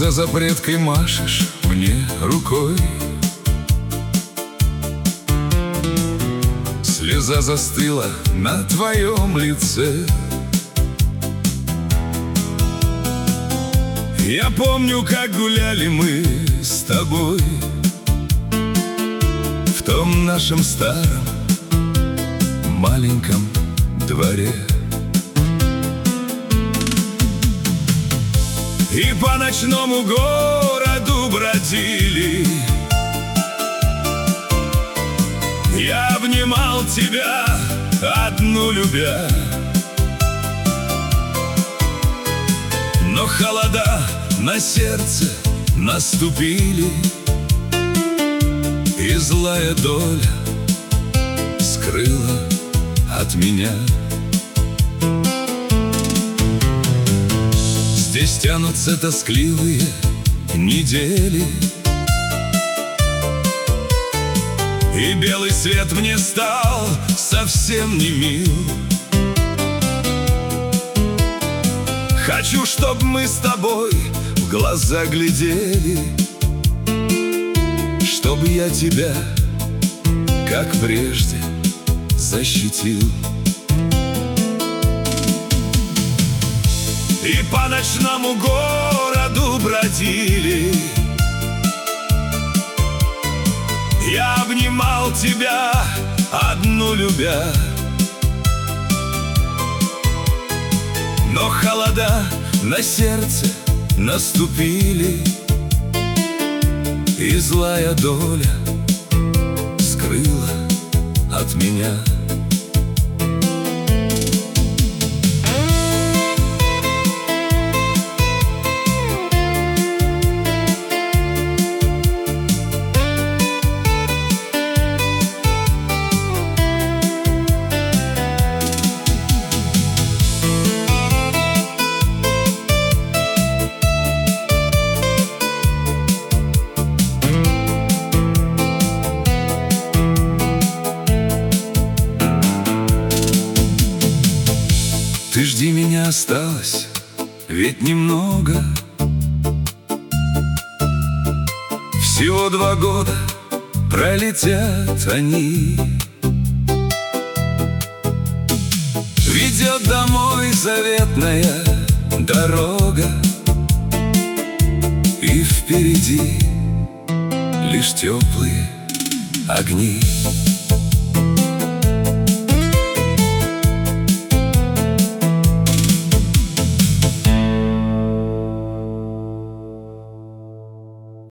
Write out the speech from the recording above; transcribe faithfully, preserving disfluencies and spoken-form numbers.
за запреткой машешь мне рукой. Слеза застыла на твоем лице. Я помню, как гуляли мы с тобой в том нашем старом маленьком дворе. И по ночному городу бродили. Я обнимал тебя, одну любя. Но холода на сердце наступили, и злая доля скрыла от меня. Здесь тянутся тоскливые недели, и белый свет мне стал совсем не мил. Хочу, чтоб мы с тобой в глаза глядели, чтоб я тебя, как прежде, защитил. И по ночному городу бродили. Я обнимал тебя, одну любя. Но холода на сердце наступили, и злая доля скрыла от меня. Ты жди меня, осталось ведь немного. Всего два года пролетят они. Ведет домой заветная дорога, и впереди лишь теплые огни.